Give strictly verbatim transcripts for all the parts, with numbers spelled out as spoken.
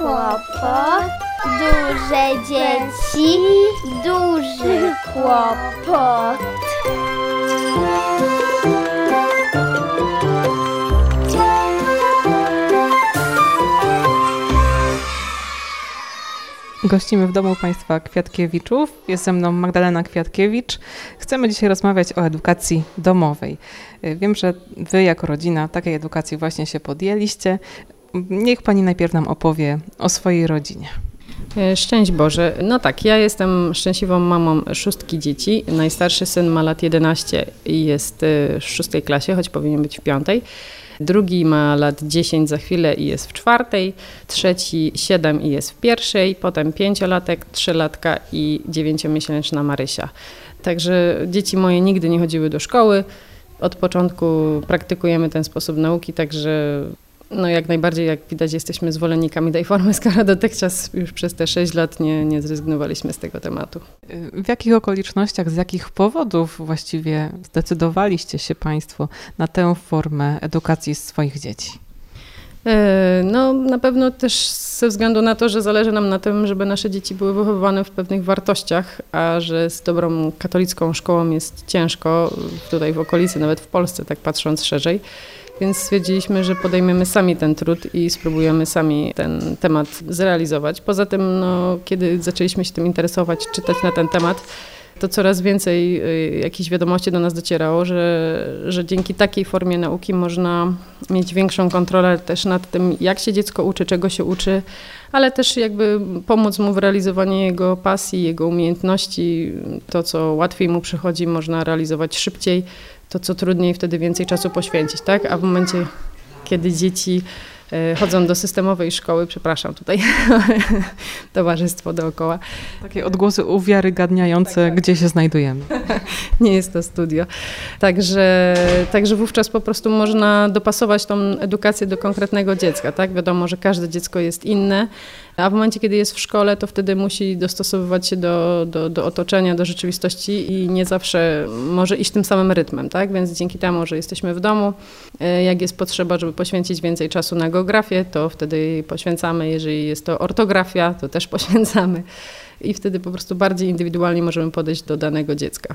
kłopot, duże dzieci, duży kłopot. Gościmy w domu państwa Kwiatkiewiczów. Jest ze mną Magdalena Kwiatkiewicz. Chcemy dzisiaj rozmawiać o edukacji domowej. Wiem, że wy jako rodzina takiej edukacji właśnie się podjęliście. Niech pani najpierw nam opowie o swojej rodzinie. Szczęść Boże. No tak, ja jestem szczęśliwą mamą szóstki dzieci. Najstarszy syn ma lat jedenaście i jest w szóstej klasie, choć powinien być w piątej. Drugi ma lat dziesięć za chwilę i jest w czwartej, trzeci siedem i jest w pierwszej, potem pięciolatek, trzylatka i dziewięciomiesięczna Marysia. Także dzieci moje nigdy nie chodziły do szkoły. Od początku praktykujemy ten sposób nauki, także no jak najbardziej, jak widać, jesteśmy zwolennikami tej formy, skoro dotychczas już przez te sześć lat nie, nie zrezygnowaliśmy z tego tematu. W jakich okolicznościach, z jakich powodów właściwie zdecydowaliście się państwo na tę formę edukacji swoich dzieci? No na pewno też ze względu na to, że zależy nam na tym, żeby nasze dzieci były wychowywane w pewnych wartościach, a że z dobrą katolicką szkołą jest ciężko, tutaj w okolicy, nawet w Polsce, tak patrząc szerzej. Więc stwierdziliśmy, że podejmiemy sami ten trud i spróbujemy sami ten temat zrealizować. Poza tym, no, kiedy zaczęliśmy się tym interesować, czytać na ten temat, to coraz więcej jakichś wiadomości do nas docierało, że, że dzięki takiej formie nauki można mieć większą kontrolę też nad tym, jak się dziecko uczy, czego się uczy, ale też jakby pomóc mu w realizowaniu jego pasji, jego umiejętności. To, co łatwiej mu przychodzi, można realizować szybciej. To, co trudniej, wtedy więcej czasu poświęcić, tak? A w momencie, kiedy dzieci chodzą do systemowej szkoły, przepraszam, tutaj towarzystwo dookoła. Takie odgłosy uwiarygadniające, tak, tak. Gdzie się znajdujemy. Nie jest to studio. Także, także wówczas po prostu można dopasować tą edukację do konkretnego dziecka, tak? Wiadomo, że każde dziecko jest inne, a w momencie, kiedy jest w szkole, to wtedy musi dostosowywać się do, do, do otoczenia, do rzeczywistości i nie zawsze może iść tym samym rytmem, tak? Więc dzięki temu, że jesteśmy w domu, jak jest potrzeba, żeby poświęcić więcej czasu na geografię, to wtedy poświęcamy, jeżeli jest to ortografia, to też poświęcamy i wtedy po prostu bardziej indywidualnie możemy podejść do danego dziecka.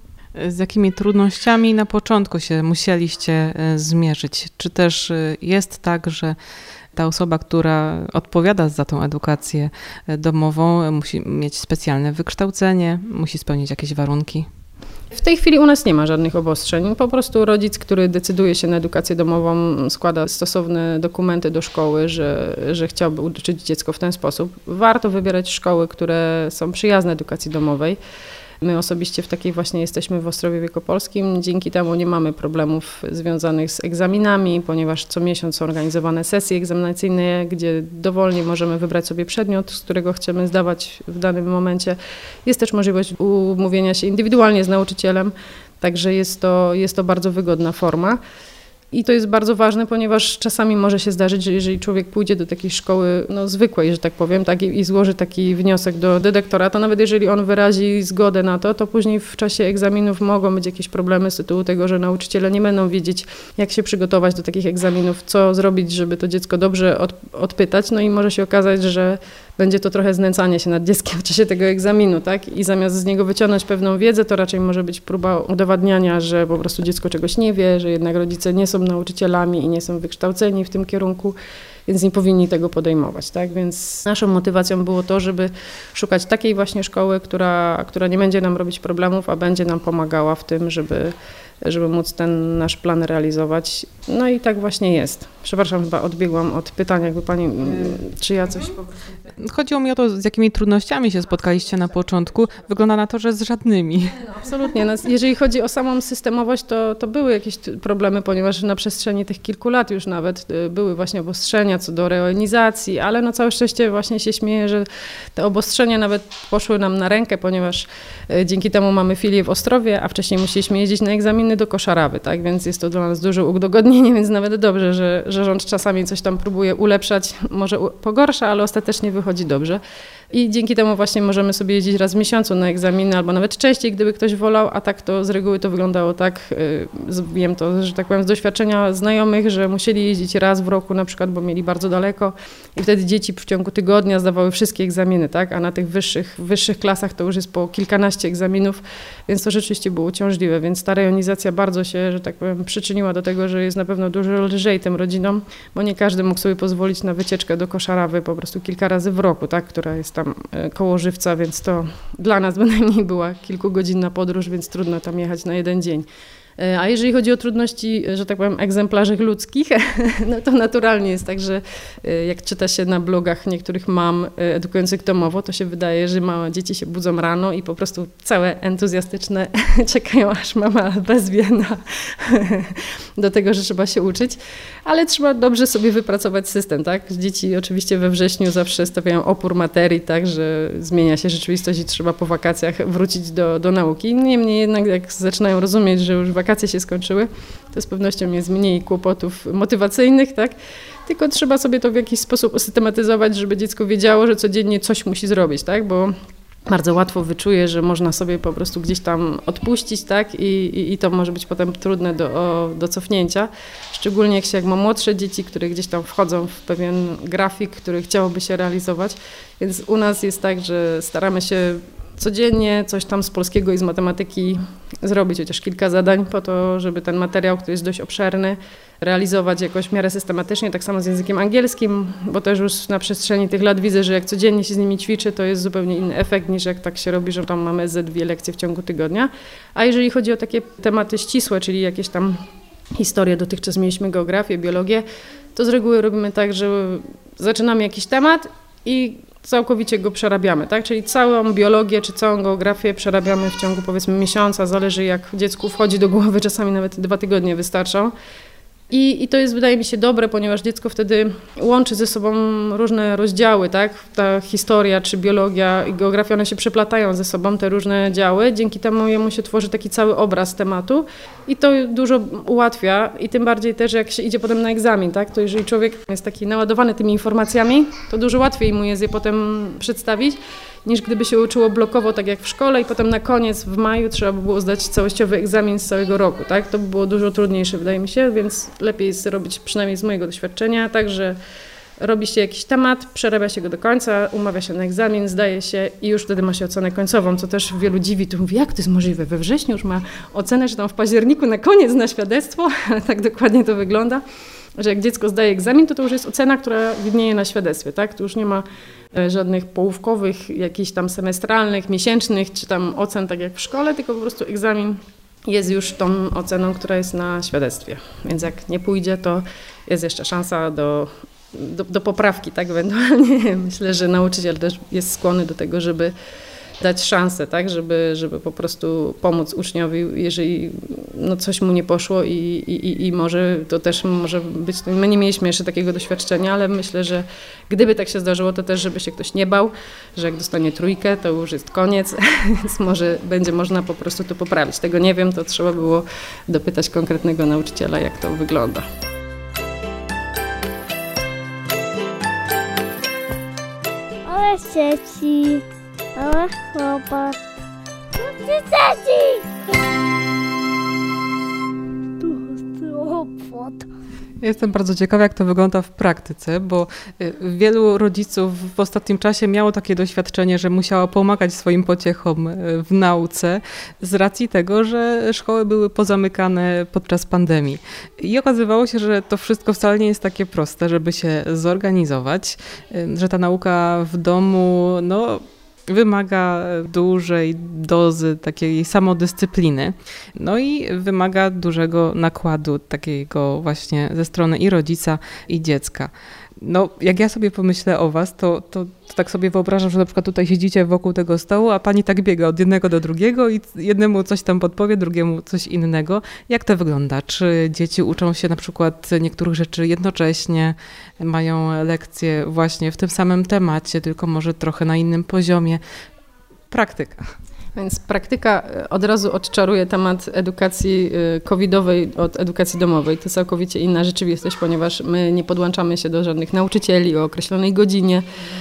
Z jakimi trudnościami na początku się musieliście zmierzyć? Czy też jest tak, że ta osoba, która odpowiada za tą edukację domową, musi mieć specjalne wykształcenie, musi spełnić jakieś warunki? W tej chwili u nas nie ma żadnych obostrzeń. Po prostu rodzic, który decyduje się na edukację domową, składa stosowne dokumenty do szkoły, że, że chciałby uczyć dziecko w ten sposób. Warto wybierać szkoły, które są przyjazne edukacji domowej. My osobiście w takiej właśnie jesteśmy w Ostrowie Wielkopolskim. Dzięki temu nie mamy problemów związanych z egzaminami, ponieważ co miesiąc są organizowane sesje egzaminacyjne, gdzie dowolnie możemy wybrać sobie przedmiot, z którego chcemy zdawać w danym momencie. Jest też możliwość umówienia się indywidualnie z nauczycielem, także jest to, jest to bardzo wygodna forma. I to jest bardzo ważne, ponieważ czasami może się zdarzyć, że jeżeli człowiek pójdzie do takiej szkoły no, zwykłej, że tak powiem, tak, i, i złoży taki wniosek do dyrektora, to nawet jeżeli on wyrazi zgodę na to, to później w czasie egzaminów mogą być jakieś problemy z tytułu tego, że nauczyciele nie będą wiedzieć, jak się przygotować do takich egzaminów, co zrobić, żeby to dziecko dobrze od, odpytać. No i może się okazać, że będzie to trochę znęcanie się nad dzieckiem w czasie tego egzaminu, tak? I zamiast z niego wyciągnąć pewną wiedzę, to raczej może być próba udowadniania, że po prostu dziecko czegoś nie wie, że jednak rodzice nie są nauczycielami i nie są wykształceni w tym kierunku, więc nie powinni tego podejmować, tak? Więc naszą motywacją było to, żeby szukać takiej właśnie szkoły, która, która nie będzie nam robić problemów, a będzie nam pomagała w tym, żeby, żeby móc ten nasz plan realizować. No i tak właśnie jest. Przepraszam, chyba odbiegłam od pytania, jakby pani, czy ja coś... Chodziło mi o to, z jakimi trudnościami się spotkaliście na początku. Wygląda na to, że z żadnymi. No, absolutnie. No, jeżeli chodzi o samą systemowość, to, to były jakieś problemy, ponieważ na przestrzeni tych kilku lat już nawet były właśnie obostrzenia co do reorganizacji, ale na całe szczęście właśnie się śmieję, że te obostrzenia nawet poszły nam na rękę, ponieważ dzięki temu mamy filię w Ostrowie, a wcześniej musieliśmy jeździć na egzaminy godziny do Koszarawy, tak? Więc jest to dla nas duże udogodnienie, więc nawet dobrze, że, że rząd czasami coś tam próbuje ulepszać, może pogorsza, ale ostatecznie wychodzi dobrze. I dzięki temu właśnie możemy sobie jeździć raz w miesiącu na egzaminy, albo nawet częściej, gdyby ktoś wolał, a tak to z reguły to wyglądało tak, wiem to, że tak powiem z doświadczenia znajomych, że musieli jeździć raz w roku na przykład, bo mieli bardzo daleko i wtedy dzieci w ciągu tygodnia zdawały wszystkie egzaminy, tak? A na tych wyższych, wyższych klasach to już jest po kilkanaście egzaminów, więc to rzeczywiście było uciążliwe, więc ta rejonizacja bardzo się, że tak powiem, przyczyniła do tego, że jest na pewno dużo lżej tym rodzinom, bo nie każdy mógł sobie pozwolić na wycieczkę do Koszarawy po prostu kilka razy w roku, tak? Która jest tam koło Żywca, więc to dla nas bynajmniej była kilkugodzinna podróż, więc trudno tam jechać na jeden dzień. A jeżeli chodzi o trudności, że tak powiem, egzemplarzy ludzkich, no to naturalnie jest tak, że jak czyta się na blogach niektórych mam edukujących domowo, to się wydaje, że małe dzieci się budzą rano i po prostu całe entuzjastyczne czekają, aż mama wezwie na, do tego, że trzeba się uczyć. Ale trzeba dobrze sobie wypracować system, tak? Dzieci oczywiście we wrześniu zawsze stawiają opór materii, tak, że zmienia się rzeczywistość i trzeba po wakacjach wrócić do, do nauki. Niemniej jednak jak zaczynają rozumieć, że już wakacje się skończyły, to z pewnością jest mniej kłopotów motywacyjnych, tak? Tylko trzeba sobie to w jakiś sposób usystematyzować, żeby dziecko wiedziało, że codziennie coś musi zrobić, tak? Bo bardzo łatwo wyczuje, że można sobie po prostu gdzieś tam odpuścić, tak? I, i, i to może być potem trudne do, o, do cofnięcia. Szczególnie jak się jak ma młodsze dzieci, które gdzieś tam wchodzą w pewien grafik, który chciałoby się realizować. Więc u nas jest tak, że staramy się codziennie coś tam z polskiego i z matematyki zrobić, chociaż kilka zadań po to, żeby ten materiał, który jest dość obszerny, realizować jakoś w miarę systematycznie, tak samo z językiem angielskim, bo też już na przestrzeni tych lat widzę, że jak codziennie się z nimi ćwiczy, to jest zupełnie inny efekt niż jak tak się robi, że tam mamy ze dwie lekcje w ciągu tygodnia. A jeżeli chodzi o takie tematy ścisłe, czyli jakieś tam historie, dotychczas mieliśmy geografię, biologię, to z reguły robimy tak, że zaczynamy jakiś temat i całkowicie go przerabiamy, tak? Czyli całą biologię czy całą geografię przerabiamy w ciągu powiedzmy miesiąca, zależy jak dziecku wchodzi do głowy, czasami nawet dwa tygodnie wystarczą. I, I to jest, wydaje mi się, dobre, ponieważ dziecko wtedy łączy ze sobą różne rozdziały, tak? Ta historia czy biologia i geografia, one się przeplatają ze sobą, te różne działy. Dzięki temu jemu się tworzy taki cały obraz tematu i to dużo ułatwia i tym bardziej też jak się idzie potem na egzamin, tak? To jeżeli człowiek jest taki naładowany tymi informacjami, to dużo łatwiej mu jest je potem przedstawić, niż gdyby się uczyło blokowo, tak jak w szkole i potem na koniec w maju trzeba by było zdać całościowy egzamin z całego roku, tak? To by było dużo trudniejsze, wydaje mi się, więc lepiej jest robić, przynajmniej z mojego doświadczenia, tak, że robi się jakiś temat, przerabia się go do końca, umawia się na egzamin, zdaje się i już wtedy ma się ocenę końcową, co też wielu dziwi, tu mówi, jak to jest możliwe, we wrześniu już ma ocenę, że tam w październiku na koniec na świadectwo, ale tak dokładnie to wygląda, że jak dziecko zdaje egzamin, to to już jest ocena, która widnieje na świadectwie, tak? Tu już nie ma żadnych połówkowych, jakichś tam semestralnych, miesięcznych, czy tam ocen tak jak w szkole, tylko po prostu egzamin jest już tą oceną, która jest na świadectwie. Więc jak nie pójdzie, to jest jeszcze szansa do, do, do poprawki, tak ewentualnie. Myślę, że nauczyciel też jest skłonny do tego, żeby dać szansę, tak, żeby, żeby po prostu pomóc uczniowi, jeżeli no, coś mu nie poszło i, i, i może to też może być, my nie mieliśmy jeszcze takiego doświadczenia, ale myślę, że gdyby tak się zdarzyło, to też żeby się ktoś nie bał, że jak dostanie trójkę, to już jest koniec, więc może będzie można po prostu to poprawić. Tego nie wiem, to trzeba było dopytać konkretnego nauczyciela, jak to wygląda. Ale dzieci. Ale chłopak. Tu dzieci! Tu chłopak. Jestem bardzo ciekawa, jak to wygląda w praktyce, bo wielu rodziców w ostatnim czasie miało takie doświadczenie, że musiało pomagać swoim pociechom w nauce z racji tego, że szkoły były pozamykane podczas pandemii. I okazywało się, że to wszystko wcale nie jest takie proste, żeby się zorganizować, że ta nauka w domu, no, wymaga dużej dozy takiej samodyscypliny, no i wymaga dużego nakładu takiego właśnie ze strony i rodzica, i dziecka. No, jak ja sobie pomyślę o was, to, to, to tak sobie wyobrażam, że na przykład tutaj siedzicie wokół tego stołu, a pani tak biega od jednego do drugiego i jednemu coś tam podpowie, drugiemu coś innego. Jak to wygląda? Czy dzieci uczą się na przykład niektórych rzeczy jednocześnie, mają lekcje właśnie w tym samym temacie, tylko może trochę na innym poziomie? Praktyka. Więc praktyka od razu odczaruje temat edukacji covidowej od edukacji domowej. To całkowicie inna rzeczywistość, ponieważ my nie podłączamy się do żadnych nauczycieli o określonej godzinie,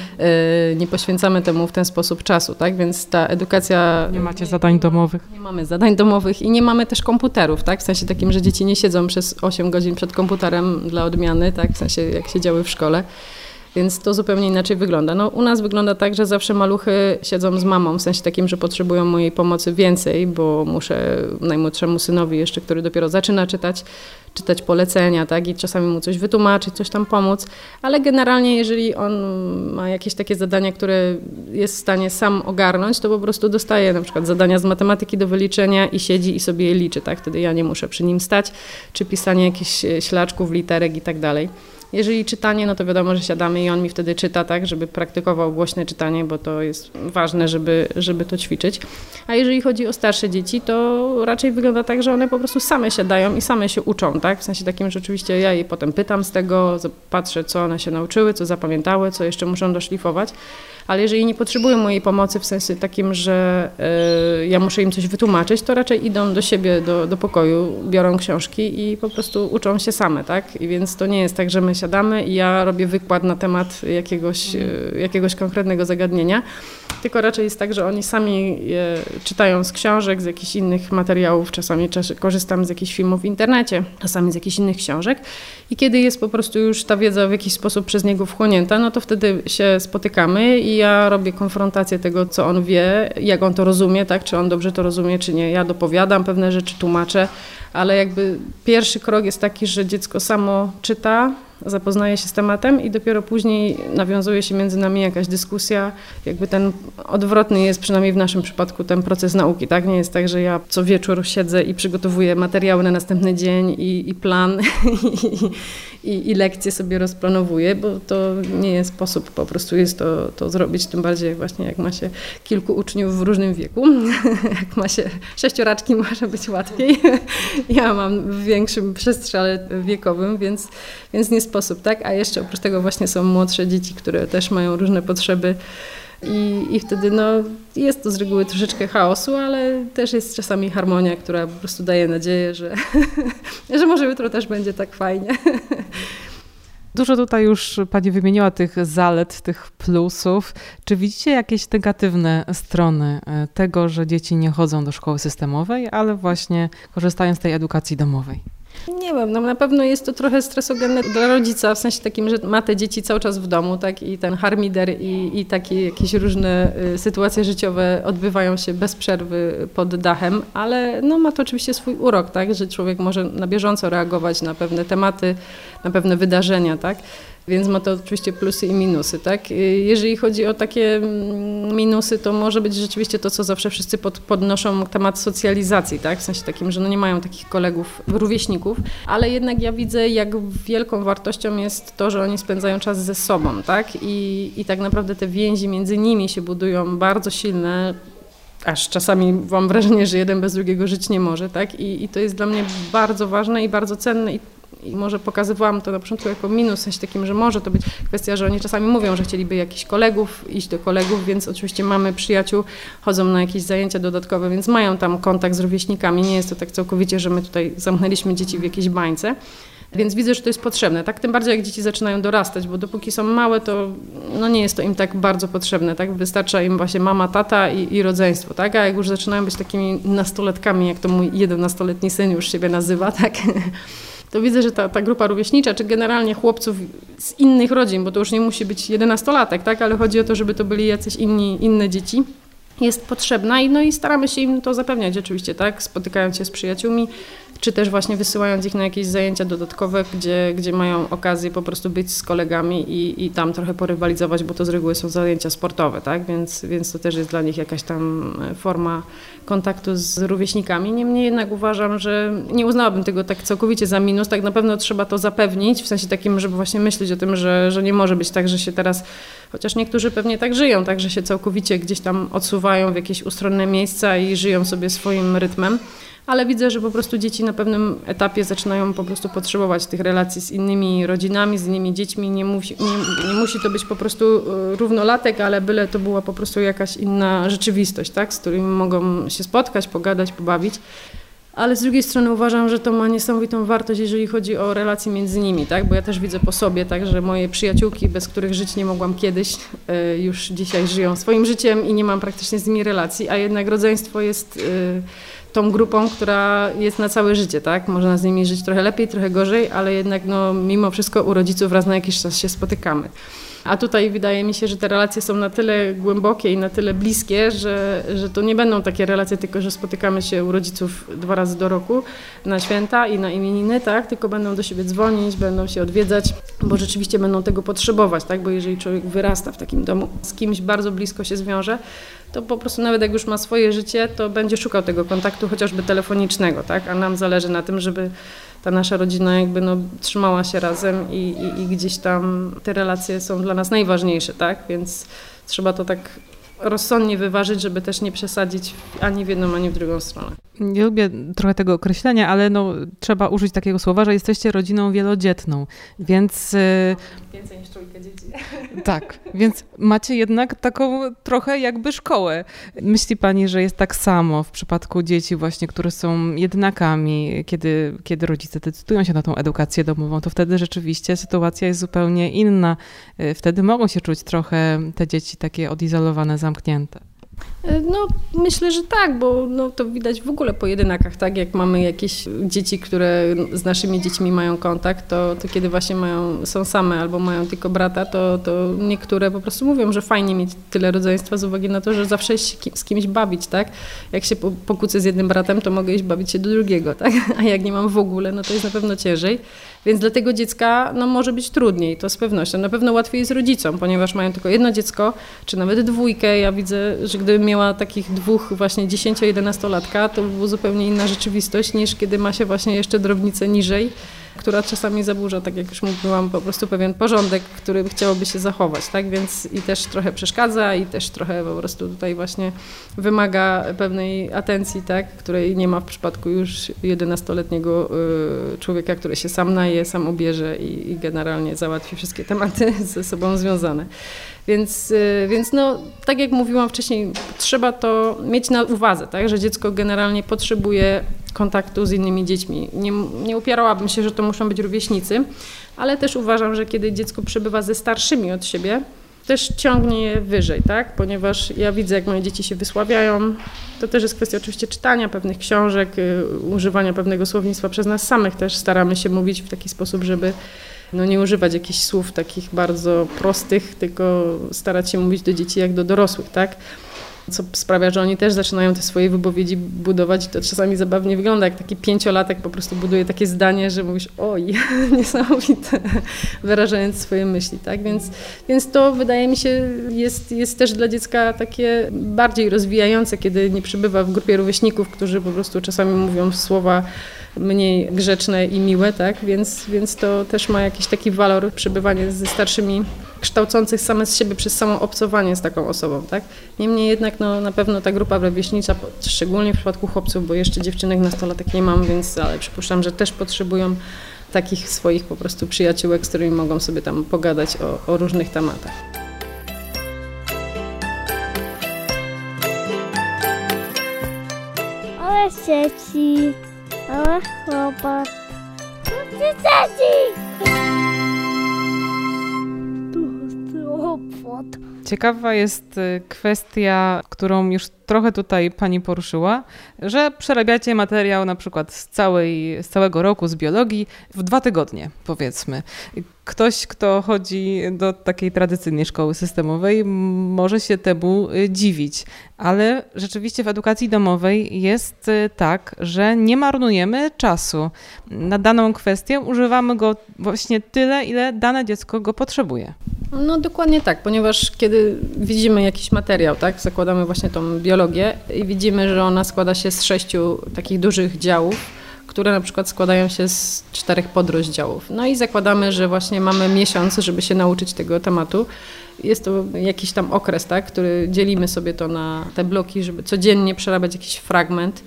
nie poświęcamy temu w ten sposób czasu, tak? Więc ta edukacja... Nie macie zadań domowych? Nie mamy zadań domowych i nie mamy też komputerów, tak? W sensie takim, że dzieci nie siedzą przez osiem godzin przed komputerem dla odmiany, tak? W sensie jak siedziały w szkole. Więc to zupełnie inaczej wygląda. No, u nas wygląda tak, że zawsze maluchy siedzą z mamą, w sensie takim, że potrzebują mojej pomocy więcej, bo muszę najmłodszemu synowi jeszcze, który dopiero zaczyna czytać, czytać polecenia, tak, i czasami mu coś wytłumaczyć, coś tam pomóc, ale generalnie jeżeli on ma jakieś takie zadania, które jest w stanie sam ogarnąć, to po prostu dostaje na przykład zadania z matematyki do wyliczenia i siedzi i sobie je liczy, tak, wtedy ja nie muszę przy nim stać, czy pisanie jakichś ślaczków, literek i tak dalej. Jeżeli czytanie, no to wiadomo, że siadamy i on mi wtedy czyta, tak, żeby praktykował głośne czytanie, bo to jest ważne, żeby, żeby to ćwiczyć. A jeżeli chodzi o starsze dzieci, to raczej wygląda tak, że one po prostu same siadają i same się uczą, tak? W sensie takim, że oczywiście ja je potem pytam z tego, patrzę, co one się nauczyły, co zapamiętały, co jeszcze muszą doszlifować. Ale jeżeli nie potrzebują mojej pomocy w sensie takim, że y, ja muszę im coś wytłumaczyć, to raczej idą do siebie, do, do pokoju, biorą książki i po prostu uczą się same, tak? I więc to nie jest tak, że my siadamy i ja robię wykład na temat jakiegoś, y, jakiegoś konkretnego zagadnienia, tylko raczej jest tak, że oni sami je czytają z książek, z jakichś innych materiałów, czasami korzystam z jakichś filmów w internecie, czasami z jakichś innych książek i kiedy jest po prostu już ta wiedza w jakiś sposób przez niego wchłonięta, no to wtedy się spotykamy i ja robię konfrontację tego, co on wie, jak on to rozumie, tak, czy on dobrze to rozumie, czy nie. Ja dopowiadam pewne rzeczy, tłumaczę, ale jakby pierwszy krok jest taki, że dziecko samo czyta, zapoznaje się z tematem i dopiero później nawiązuje się między nami jakaś dyskusja. Jakby ten odwrotny jest przynajmniej w naszym przypadku ten proces nauki, tak? Nie jest tak, że ja co wieczór siedzę i przygotowuję materiały na następny dzień i, i plan i, i, i lekcje sobie rozplanowuję, bo to nie jest sposób po prostu jest to, to zrobić, tym bardziej właśnie jak ma się kilku uczniów w różnym wieku. Jak ma się sześcioraczki, może być łatwiej. Ja mam w większym przestrzale wiekowym, więc, więc nie sposób, tak? A jeszcze oprócz tego właśnie są młodsze dzieci, które też mają różne potrzeby i, i wtedy no, jest to z reguły troszeczkę chaosu, ale też jest czasami harmonia, która po prostu daje nadzieję, że, że może jutro też będzie tak fajnie. Dużo tutaj już Pani wymieniła tych zalet, tych plusów. Czy widzicie jakieś negatywne strony tego, że dzieci nie chodzą do szkoły systemowej, ale właśnie korzystają z tej edukacji domowej? Nie wiem, no na pewno jest to trochę stresogenne dla rodzica, w sensie takim, że ma te dzieci cały czas w domu, tak, i ten harmider i, i takie jakieś różne y, sytuacje życiowe odbywają się bez przerwy pod dachem, ale no ma to oczywiście swój urok, tak, że człowiek może na bieżąco reagować na pewne tematy, na pewne wydarzenia, tak. Więc ma to oczywiście plusy i minusy, tak? Jeżeli chodzi o takie minusy, to może być rzeczywiście to, co zawsze wszyscy pod, podnoszą, temat socjalizacji, tak? W sensie takim, że no nie mają takich kolegów, rówieśników, ale jednak ja widzę, jak wielką wartością jest to, że oni spędzają czas ze sobą, tak? I, i tak naprawdę te więzi między nimi się budują bardzo silne, aż czasami mam wrażenie, że jeden bez drugiego żyć nie może, tak? I, i to jest dla mnie bardzo ważne i bardzo cenne. I I może pokazywałam to na początku jako minus, w sensie takim, że może to być kwestia, że oni czasami mówią, że chcieliby jakichś kolegów, iść do kolegów, więc oczywiście mamy przyjaciół, chodzą na jakieś zajęcia dodatkowe, więc mają tam kontakt z rówieśnikami. Nie jest to tak całkowicie, że my tutaj zamknęliśmy dzieci w jakiejś bańce. Więc widzę, że to jest potrzebne, tak? Tym bardziej jak dzieci zaczynają dorastać, bo dopóki są małe, to no nie jest to im tak bardzo potrzebne, tak? Wystarcza im właśnie mama, tata i, i rodzeństwo, tak? A jak już zaczynają być takimi nastoletkami, jak to mój jedenastoletni syn już siebie nazywa, tak? To widzę, że ta, ta grupa rówieśnicza, czy generalnie chłopców z innych rodzin, bo to już nie musi być jedenastolatek, tak? Ale chodzi o to, żeby to byli jacyś inni, inne dzieci, jest potrzebna i, no i staramy się im to zapewniać oczywiście, tak? Spotykając się z przyjaciółmi, czy też właśnie wysyłając ich na jakieś zajęcia dodatkowe, gdzie, gdzie mają okazję po prostu być z kolegami i, i tam trochę porywalizować, bo to z reguły są zajęcia sportowe, tak? Więc, więc to też jest dla nich jakaś tam forma kontaktu z rówieśnikami. Niemniej jednak uważam, że nie uznałabym tego tak całkowicie za minus. Tak na pewno trzeba to zapewnić, w sensie takim, żeby właśnie myśleć o tym, że, że nie może być tak, że się teraz, chociaż niektórzy pewnie tak żyją, tak, że się całkowicie gdzieś tam odsuwają w jakieś ustronne miejsca i żyją sobie swoim rytmem. ale widzę, że po prostu dzieci na pewnym etapie zaczynają po prostu potrzebować tych relacji z innymi rodzinami, z innymi dziećmi. Nie musi, nie, nie musi to być po prostu równolatek, ale byle to była po prostu jakaś inna rzeczywistość, tak, z którymi mogą się spotkać, pogadać, pobawić. Ale z drugiej strony uważam, że to ma niesamowitą wartość, jeżeli chodzi o relacje między nimi, tak? Bo ja też widzę po sobie, tak, że moje przyjaciółki, bez których żyć nie mogłam kiedyś, już dzisiaj żyją swoim życiem i nie mam praktycznie z nimi relacji, a jednak rodzeństwo jest tą grupą, która jest na całe życie, tak? Można z nimi żyć trochę lepiej, trochę gorzej, ale jednak no, mimo wszystko u rodziców raz na jakiś czas się spotykamy. A tutaj wydaje mi się, że te relacje są na tyle głębokie i na tyle bliskie, że, że to nie będą takie relacje tylko, że spotykamy się u rodziców dwa razy do roku na święta i na imieniny, tak? Tylko będą do siebie dzwonić, będą się odwiedzać, bo rzeczywiście będą tego potrzebować, tak? Bo jeżeli człowiek wyrasta w takim domu, z kimś bardzo blisko się zwiąże, to po prostu nawet jak już ma swoje życie, to będzie szukał tego kontaktu chociażby telefonicznego, tak? A nam zależy na tym, żeby ta nasza rodzina jakby no, trzymała się razem i, i, i gdzieś tam te relacje są dla nas najważniejsze, tak? Więc trzeba to tak rozsądnie wyważyć, żeby też nie przesadzić ani w jedną, ani w drugą stronę. Nie lubię trochę tego określenia, ale no, trzeba użyć takiego słowa, że jesteście rodziną wielodzietną, więc... Więcej niż trójkę dzieci. Tak, więc macie jednak taką trochę jakby szkołę. Myśli pani, że jest tak samo w przypadku dzieci właśnie, które są jednakami, kiedy, kiedy rodzice decydują się na tą edukację domową, to wtedy rzeczywiście sytuacja jest zupełnie inna. Wtedy mogą się czuć trochę te dzieci takie odizolowane, zamknięte. No myślę, że tak, bo no, to widać w ogóle po jedynakach, tak? Jak mamy jakieś dzieci, które z naszymi dziećmi mają kontakt, to, to kiedy właśnie mają, są same albo mają tylko brata, to, to niektóre po prostu mówią, że fajnie mieć tyle rodzeństwa z uwagi na to, że zawsze się z kimś bawić, tak? Jak się pokłócę z jednym bratem, to mogę iść bawić się do drugiego, tak? A jak nie mam w ogóle, no to jest na pewno ciężej. Więc dla tego dziecka no, może być trudniej, to z pewnością. Na pewno łatwiej jest rodzicom, ponieważ mają tylko jedno dziecko, czy nawet dwójkę. Ja widzę, że gdybym miała takich dwóch właśnie dziesięcio-jedenastolatka, to by była zupełnie inna rzeczywistość, niż kiedy ma się właśnie jeszcze drobnicę niżej, która czasami zaburza, tak jak już mówiłam, po prostu pewien porządek, który chciałoby się zachować, tak? Więc i też trochę przeszkadza i też trochę po prostu tutaj właśnie wymaga pewnej atencji, tak? Której nie ma w przypadku już jedenastoletniego y, człowieka, który się sam naje, sam ubierze i, i generalnie załatwi wszystkie tematy ze sobą związane. Więc, więc no, tak jak mówiłam wcześniej, trzeba to mieć na uwadze, tak? Że dziecko generalnie potrzebuje kontaktu z innymi dziećmi. Nie, nie upierałabym się, że to muszą być rówieśnicy, ale też uważam, że kiedy dziecko przebywa ze starszymi od siebie, też ciągnie je wyżej, tak? Ponieważ ja widzę, jak moje dzieci się wysławiają. To też jest kwestia oczywiście czytania pewnych książek, używania pewnego słownictwa przez nas samych też staramy się mówić w taki sposób, żeby no nie używać jakichś słów takich bardzo prostych, tylko starać się mówić do dzieci jak do dorosłych, tak? Co sprawia, że oni też zaczynają te swoje wypowiedzi budować i to czasami zabawnie wygląda, jak taki pięciolatek po prostu buduje takie zdanie, że mówisz oj, niesamowite, wyrażając swoje myśli, tak? Więc, więc to wydaje mi się jest, jest też dla dziecka takie bardziej rozwijające, kiedy nie przebywa w grupie rówieśników, którzy po prostu czasami mówią słowa mniej grzeczne i miłe, tak? Więc, więc to też ma jakiś taki walor przebywanie ze starszymi, kształcących same z siebie przez samo obcowanie z taką osobą, tak? Niemniej jednak no, na pewno ta grupa rówieśnicza, szczególnie w przypadku chłopców, bo jeszcze dziewczynek nastolatek nie mam, więc ale przypuszczam, że też potrzebują takich swoich po prostu przyjaciółek, z którymi mogą sobie tam pogadać o, o różnych tematach. Ale sieci, ale chłopak, tu dzieci! Ciekawa jest kwestia, którą już trochę tutaj pani poruszyła, że przerabiacie materiał na przykład z, całej, z całego roku z biologii w dwa tygodnie, powiedzmy. Ktoś, kto chodzi do takiej tradycyjnej szkoły systemowej, może się temu dziwić, ale rzeczywiście w edukacji domowej jest tak, że nie marnujemy czasu. Na daną kwestię używamy go właśnie tyle, ile dane dziecko go potrzebuje. No dokładnie tak, ponieważ kiedy widzimy jakiś materiał, tak, zakładamy właśnie tą biologię i widzimy, że ona składa się z sześciu takich dużych działów, które na przykład składają się z czterech podrozdziałów. No i zakładamy, że właśnie mamy miesiąc, żeby się nauczyć tego tematu. Jest to jakiś tam okres, tak, który dzielimy sobie to na te bloki, żeby codziennie przerabiać jakiś fragment.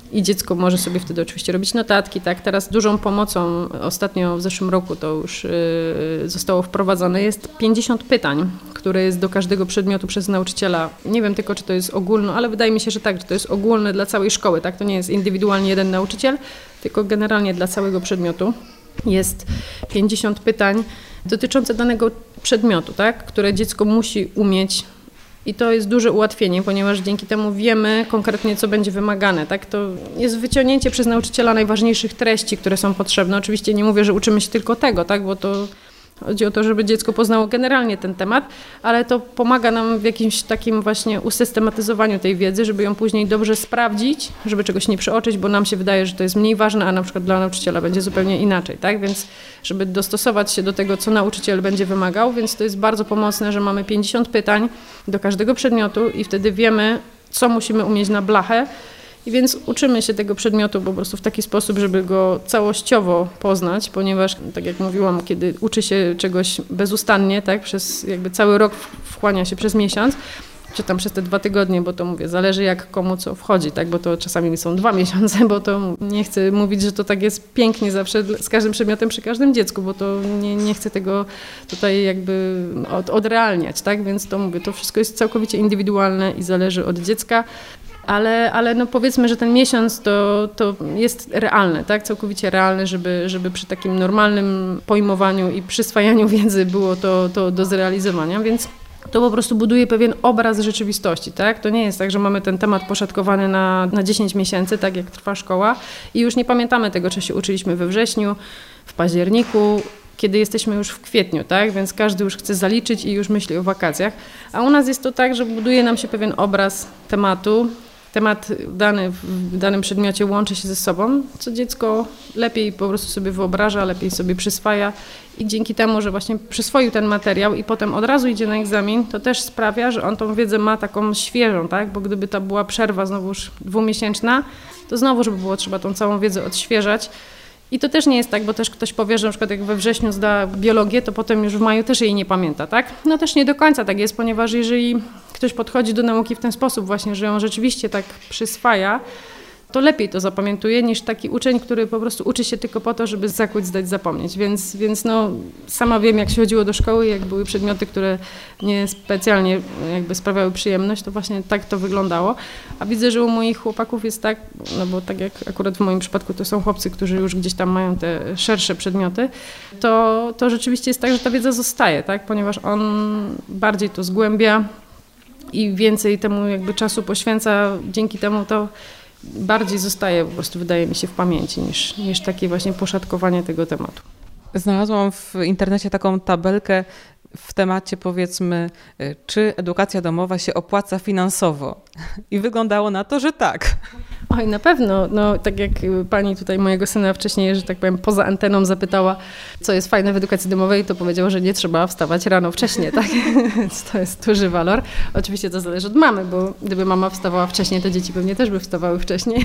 I dziecko może sobie wtedy oczywiście robić notatki, tak? Teraz dużą pomocą, ostatnio w zeszłym roku to już yy, zostało wprowadzone, jest pięćdziesiąt pytań, które jest do każdego przedmiotu przez nauczyciela. Nie wiem tylko, czy to jest ogólne, ale wydaje mi się, że tak, że to jest ogólne dla całej szkoły, tak? To nie jest indywidualnie jeden nauczyciel, tylko generalnie dla całego przedmiotu. Jest pięćdziesiąt pytań dotyczące danego przedmiotu, tak? Które dziecko musi umieć. I to jest duże ułatwienie, ponieważ dzięki temu wiemy konkretnie, co będzie wymagane. Tak? To jest wyciągnięcie przez nauczyciela najważniejszych treści, które są potrzebne. Oczywiście nie mówię, że uczymy się tylko tego, tak? Bo to chodzi o to, żeby dziecko poznało generalnie ten temat, ale to pomaga nam w jakimś takim właśnie usystematyzowaniu tej wiedzy, żeby ją później dobrze sprawdzić, żeby czegoś nie przeoczyć, bo nam się wydaje, że to jest mniej ważne, a na przykład dla nauczyciela będzie zupełnie inaczej, tak? Więc żeby dostosować się do tego, co nauczyciel będzie wymagał, więc to jest bardzo pomocne, że mamy pięćdziesiąt pytań do każdego przedmiotu i wtedy wiemy, co musimy umieć na blachę. I więc uczymy się tego przedmiotu po prostu w taki sposób, żeby go całościowo poznać, ponieważ, tak jak mówiłam, kiedy uczy się czegoś bezustannie, tak, przez jakby cały rok wchłania się przez miesiąc, czy tam przez te dwa tygodnie, bo to mówię, zależy jak komu co wchodzi, tak, bo to czasami są dwa miesiące, bo to nie chcę mówić, że to tak jest pięknie zawsze z każdym przedmiotem przy każdym dziecku, bo to nie, nie chcę tego tutaj jakby od, odrealniać, tak, więc to mówię, to wszystko jest całkowicie indywidualne i zależy od dziecka. Ale, ale no powiedzmy, że ten miesiąc to, to jest realne, tak? Całkowicie realne, żeby, żeby przy takim normalnym pojmowaniu i przyswajaniu wiedzy było to, to do zrealizowania, więc to po prostu buduje pewien obraz rzeczywistości, tak? To nie jest tak, że mamy ten temat poszatkowany na, na dziesięć miesięcy, tak jak trwa szkoła i już nie pamiętamy tego, czy się uczyliśmy we wrześniu, w październiku, kiedy jesteśmy już w kwietniu, tak? Więc każdy już chce zaliczyć i już myśli o wakacjach, a u nas jest to tak, że buduje nam się pewien obraz tematu. Temat dany w danym przedmiocie łączy się ze sobą, co dziecko lepiej po prostu sobie wyobraża, lepiej sobie przyswaja i dzięki temu, że właśnie przyswoił ten materiał i potem od razu idzie na egzamin, to też sprawia, że on tą wiedzę ma taką świeżą, tak? Bo gdyby to była przerwa znowuż dwumiesięczna, to znowu, żeby było trzeba tą całą wiedzę odświeżać. I to też nie jest tak, bo też ktoś powie, że na przykład jak we wrześniu zda biologię, to potem już w maju też jej nie pamięta, tak? No też nie do końca tak jest, ponieważ jeżeli ktoś podchodzi do nauki w ten sposób właśnie, że ją rzeczywiście tak przyswaja, to lepiej to zapamiętuje niż taki uczeń, który po prostu uczy się tylko po to, żeby zakuć, zdać, zapomnieć. Więc, więc no, sama wiem, jak się chodziło do szkoły, jak były przedmioty, które nie specjalnie jakby sprawiały przyjemność, to właśnie tak to wyglądało. A widzę, że u moich chłopaków jest tak, no bo tak jak akurat w moim przypadku to są chłopcy, którzy już gdzieś tam mają te szersze przedmioty, to, to rzeczywiście jest tak, że ta wiedza zostaje, tak? Ponieważ on bardziej to zgłębia i więcej temu jakby czasu poświęca, dzięki temu to bardziej zostaje po prostu, wydaje mi się, w pamięci niż, niż takie właśnie poszatkowanie tego tematu. Znalazłam w internecie taką tabelkę w temacie, powiedzmy, czy edukacja domowa się opłaca finansowo. I wyglądało na to, że tak. Oj, na pewno. No, tak jak pani tutaj mojego syna wcześniej, że tak powiem, poza anteną zapytała, co jest fajne w edukacji domowej, to powiedział, że nie trzeba wstawać rano wcześniej, tak? Więc to jest duży walor. Oczywiście to zależy od mamy, bo gdyby mama wstawała wcześniej, to dzieci pewnie też by wstawały wcześniej.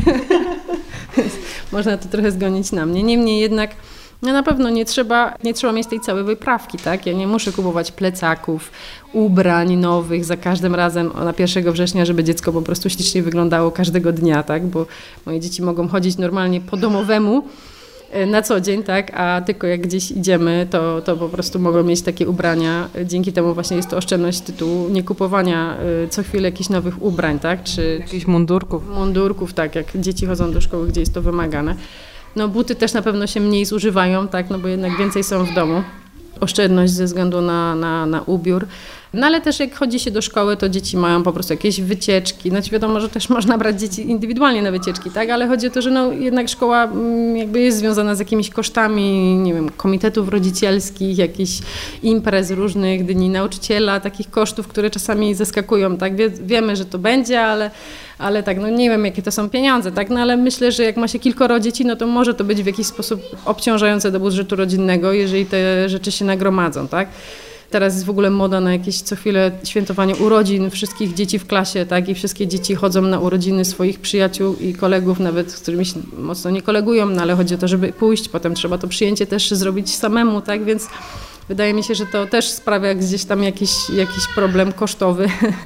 Można to trochę zgonić na mnie. Niemniej jednak no na pewno nie trzeba, nie trzeba mieć tej całej wyprawki, tak? Ja nie muszę kupować plecaków, ubrań nowych za każdym razem na pierwszego września, żeby dziecko po prostu ślicznie wyglądało każdego dnia, tak? Bo moje dzieci mogą chodzić normalnie po domowemu na co dzień, tak? A tylko jak gdzieś idziemy, to, to po prostu mogą mieć takie ubrania. Dzięki temu właśnie jest to oszczędność tytułu nie kupowania co chwilę jakichś nowych ubrań, tak? Czy jakichś mundurków. Mundurków, tak, jak dzieci chodzą do szkoły, gdzie jest to wymagane. No buty też na pewno się mniej zużywają, tak, no bo jednak więcej są w domu. Oszczędność ze względu na, na, na ubiór. No ale też jak chodzi się do szkoły, to dzieci mają po prostu jakieś wycieczki. Znaczy wiadomo, że też można brać dzieci indywidualnie na wycieczki, tak? Ale chodzi o to, że no jednak szkoła jakby jest związana z jakimiś kosztami, nie wiem, komitetów rodzicielskich, jakichś imprez różnych, dni nauczyciela, takich kosztów, które czasami zaskakują, tak? Wie, wiemy, że to będzie, ale, ale tak, no nie wiem, jakie to są pieniądze, tak? No ale myślę, że jak ma się kilkoro dzieci, no to może to być w jakiś sposób obciążające do budżetu rodzinnego, jeżeli te rzeczy się nagromadzą, tak? Teraz jest w ogóle moda na jakieś co chwilę świętowanie urodzin wszystkich dzieci w klasie, tak? I wszystkie dzieci chodzą na urodziny swoich przyjaciół i kolegów, nawet z którymi się mocno nie kolegują, no ale chodzi o to, żeby pójść, potem trzeba to przyjęcie też zrobić samemu, tak? Więc wydaje mi się, że to też sprawia gdzieś tam jakiś, jakiś problem kosztowy.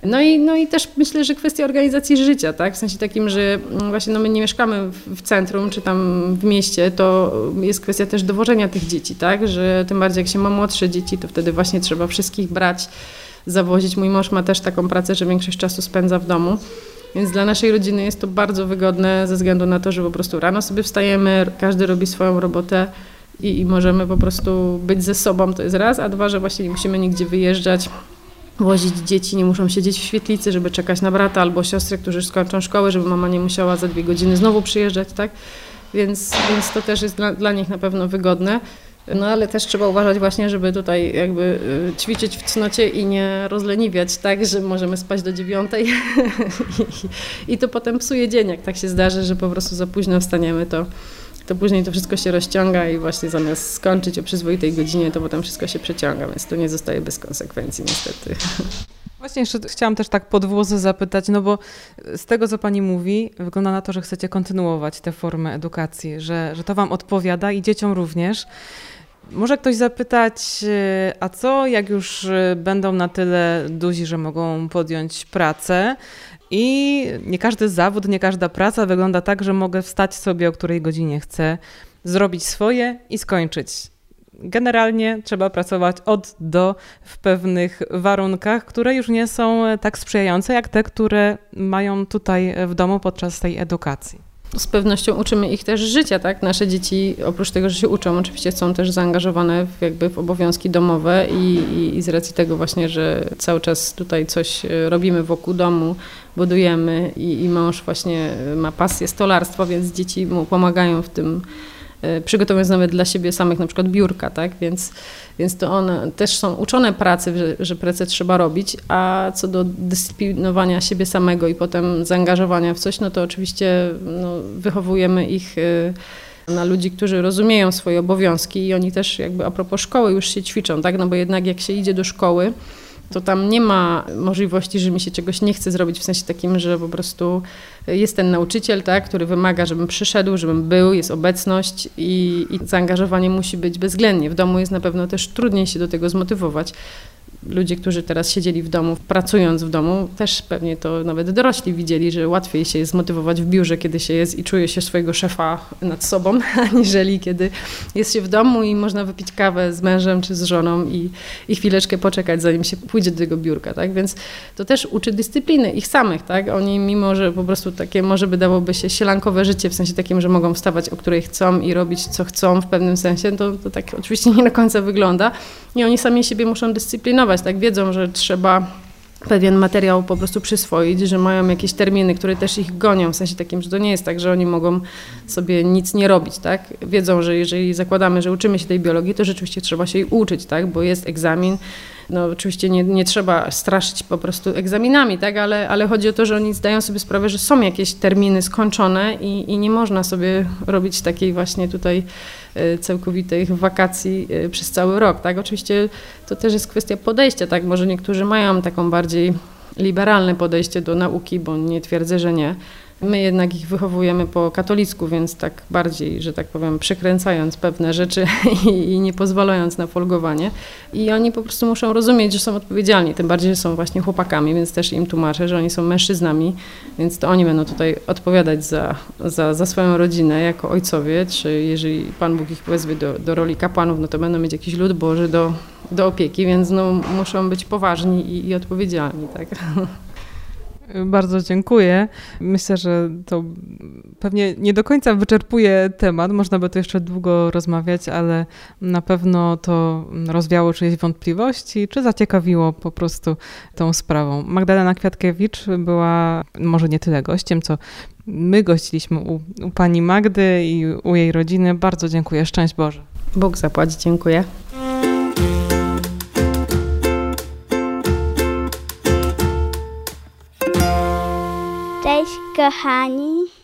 No i, no i też myślę, że kwestia organizacji życia, tak? W sensie takim, że właśnie no my nie mieszkamy w centrum czy tam w mieście, to jest kwestia też dowożenia tych dzieci, tak? Że tym bardziej jak się ma młodsze dzieci, to wtedy właśnie trzeba wszystkich brać, zawozić. Mój mąż ma też taką pracę, że większość czasu spędza w domu. Więc dla naszej rodziny jest to bardzo wygodne ze względu na to, że po prostu rano sobie wstajemy, każdy robi swoją robotę i, i możemy po prostu być ze sobą, to jest raz, a dwa, że właśnie nie musimy nigdzie wyjeżdżać, wozić dzieci, nie muszą siedzieć w świetlicy, żeby czekać na brata albo siostrę, którzy już skończą szkołę, żeby mama nie musiała za dwie godziny znowu przyjeżdżać, tak? Więc, więc to też jest dla, dla nich na pewno wygodne. No ale też trzeba uważać właśnie, żeby tutaj jakby ćwiczyć w cnocie i nie rozleniwiać tak, że możemy spać do dziewiątej i, i to potem psuje dzień, jak tak się zdarzy, że po prostu za późno wstaniemy, to, to później to wszystko się rozciąga i właśnie zamiast skończyć o przyzwoitej godzinie, to potem wszystko się przeciąga, więc to nie zostaje bez konsekwencji niestety. Właśnie jeszcze chciałam też tak pod włosy zapytać, no bo z tego, co pani mówi, wygląda na to, że chcecie kontynuować tę formę edukacji, że, że to wam odpowiada i dzieciom również. Może ktoś zapytać, a co jak już będą na tyle duzi, że mogą podjąć pracę i nie każdy zawód, nie każda praca wygląda tak, że mogę wstać sobie o której godzinie chcę, zrobić swoje i skończyć. Generalnie trzeba pracować od do w pewnych warunkach, które już nie są tak sprzyjające jak te, które mają tutaj w domu podczas tej edukacji. Z pewnością uczymy ich też życia, tak? Nasze dzieci oprócz tego, że się uczą, oczywiście są też zaangażowane w, jakby w obowiązki domowe i, i, i z racji tego właśnie, że cały czas tutaj coś robimy wokół domu, budujemy i, i mąż właśnie ma pasję stolarstwa, więc dzieci mu pomagają w tym, przygotowując nawet dla siebie samych na przykład biurka, tak? Więc, więc to one też są uczone pracy, że, że pracę trzeba robić, a co do dyscyplinowania siebie samego i potem zaangażowania w coś, no to oczywiście no, wychowujemy ich na ludzi, którzy rozumieją swoje obowiązki i oni też jakby a propos szkoły już się ćwiczą, tak? No bo jednak jak się idzie do szkoły, to tam nie ma możliwości, że mi się czegoś nie chce zrobić w sensie takim, że po prostu jest ten nauczyciel, tak, który wymaga, żebym przyszedł, żebym był, jest obecność i, i zaangażowanie musi być bezwzględnie. W domu jest na pewno też trudniej się do tego zmotywować. Ludzie, którzy teraz siedzieli w domu, pracując w domu, też pewnie to nawet dorośli widzieli, że łatwiej się jest zmotywować w biurze, kiedy się jest i czuje się swojego szefa nad sobą, aniżeli kiedy jest się w domu i można wypić kawę z mężem czy z żoną i, i chwileczkę poczekać, zanim się pójdzie do tego biurka, tak? Więc to też uczy dyscypliny ich samych, tak? Oni mimo, że po prostu takie może wydawałoby się sielankowe życie, w sensie takim, że mogą wstawać, o której chcą i robić co chcą w pewnym sensie, to, to tak oczywiście nie do końca wygląda i oni sami siebie muszą dyscyplinować. Tak wiedzą, że trzeba pewien materiał po prostu przyswoić, że mają jakieś terminy, które też ich gonią, w sensie takim, że to nie jest tak, że oni mogą sobie nic nie robić, tak? Wiedzą, że jeżeli zakładamy, że uczymy się tej biologii, to rzeczywiście trzeba się jej uczyć, tak? Bo jest egzamin. No oczywiście nie, nie trzeba straszyć po prostu egzaminami, tak? Ale, ale chodzi o to, że oni zdają sobie sprawę, że są jakieś terminy skończone i, i nie można sobie robić takiej właśnie tutaj całkowitych wakacji przez cały rok, tak? Oczywiście to też jest kwestia podejścia, tak? Może niektórzy mają taką bardziej liberalne podejście do nauki, bo nie twierdzę, że nie. My jednak ich wychowujemy po katolicku, więc tak bardziej, że tak powiem, przekręcając pewne rzeczy i, i nie pozwalając na folgowanie. I oni po prostu muszą rozumieć, że są odpowiedzialni, tym bardziej, że są właśnie chłopakami, więc też im tłumaczę, że oni są mężczyznami, więc to oni będą tutaj odpowiadać za, za, za swoją rodzinę jako ojcowie, czy jeżeli Pan Bóg ich wezwie do, do roli kapłanów, no to będą mieć jakiś lud Boży do, do opieki, więc no, muszą być poważni i, i odpowiedzialni, tak. Bardzo dziękuję. Myślę, że to pewnie nie do końca wyczerpuje temat. Można by tu jeszcze długo rozmawiać, ale na pewno to rozwiało czyjeś wątpliwości, czy zaciekawiło po prostu tą sprawą. Magdalena Kwiatkiewicz była może nie tyle gościem, co my gościliśmy u, u pani Magdy i u jej rodziny. Bardzo dziękuję. Szczęść Boże. Bóg zapłać. Dziękuję. Cześć kochani.